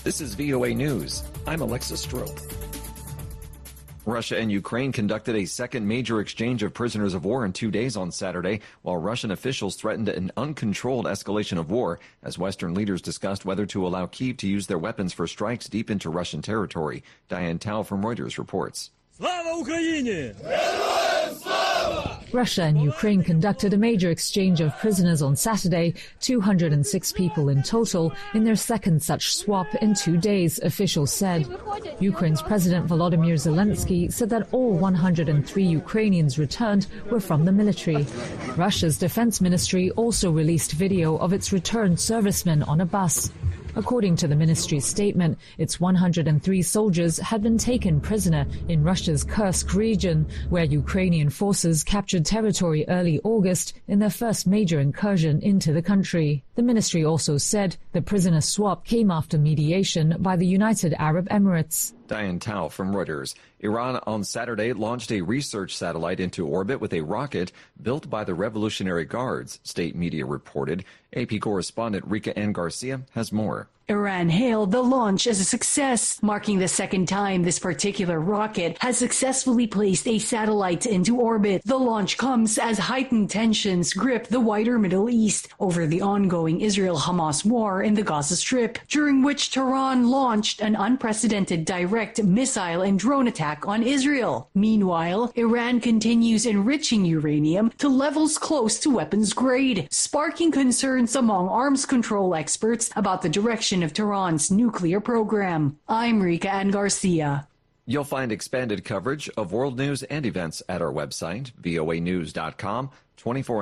This is VOA News. I'm Alexa Strope. Russia and Ukraine conducted a second major exchange of prisoners of war in 2 days on Saturday, while Russian officials threatened an uncontrolled escalation of war as Western leaders discussed whether to allow Kyiv to use their weapons for strikes deep into Russian territory. Diane Tao from Reuters reports. Slava Ukraini! Russia and Ukraine conducted a major exchange of prisoners on Saturday, 206 people in total, in their second such swap in 2 days, officials said. Ukraine's President Volodymyr Zelensky said that all 103 Ukrainians returned were from the military. Russia's defense ministry also released video of its returned servicemen on a bus. According to the ministry's statement, its 103 soldiers had been taken prisoner in Russia's Kursk region, where Ukrainian forces captured territory early August in their first major incursion into the country. The ministry also said the prisoner swap came after mediation by the United Arab Emirates. Diane Tao from Reuters. Iran on Saturday launched a research satellite into orbit with a rocket built by the Revolutionary Guards, state media reported. AP correspondent Rika Ann Garcia has more. Iran hailed the launch as a success, marking the second time this particular rocket has successfully placed a satellite into orbit. The launch comes as heightened tensions grip the wider Middle East over the ongoing Israel-Hamas war in the Gaza Strip, during which Tehran launched an unprecedented direct missile and drone attack on Israel. Meanwhile, Iran continues enriching uranium to levels close to weapons grade, sparking concerns among arms control experts about the direction of Tehran's nuclear program. I'm Rika Ann Garcia. You'll find expanded coverage of world news and events at our website, voanews.com, 24